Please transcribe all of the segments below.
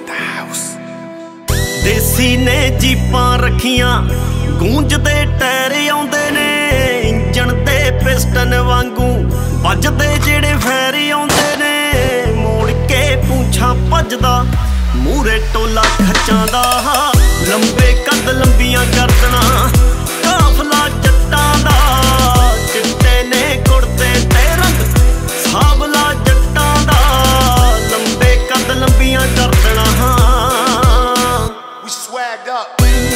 देसी ने जीपां रखियां गूंजदे टायर आउंदे ने इंजन दे पिस्टन वांगू वजदे जेड़े फैर आउंदे ने मोड़ के पूंछां भजदा मूरे टोला खच्चां दा लंबे कद लंबियां गर्दनां काफला जट्टां दा चिट्टे ने कुड़ते ते रंग सावला जट्टां दा लंबे कद लंबियां गर्दनां swagged up.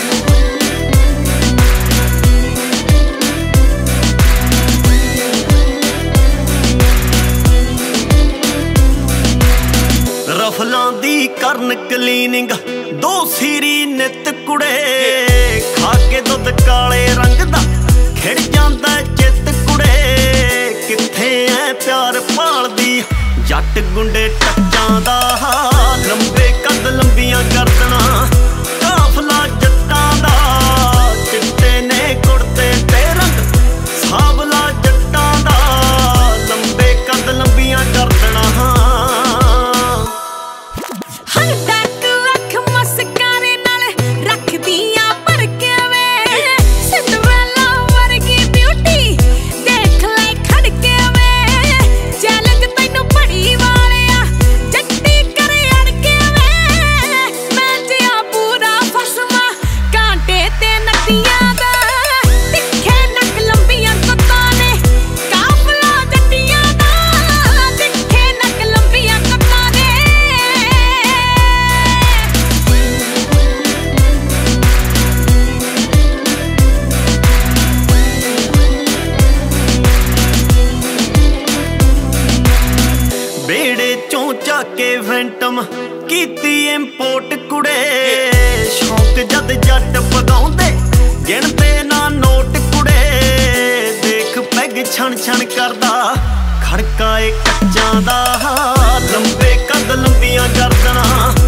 रफलां दी करन क्लीनिंग दो सीरी नित कुड़े खा के दुध काले रंग दा खिड़ जांदा चित कुड़े किथे ऐ प्यार भालदी जट गुंडे टच्चां दा लंबे कद लंबियां गर्दनां काफला जट्टां दा चिट्टे ने कुड़ते ते रंग सावला जट्टां दा लंबे कद लंबियां गर्दनां के फैंटम कीती इंपोर्ट कुड़े शौक जद जट पगाउंदे गिणते ना नोट कुड़े देख पैग छण छण करदा खड़का ए कच्चां दा लंबे कद लंबियां गर्दनां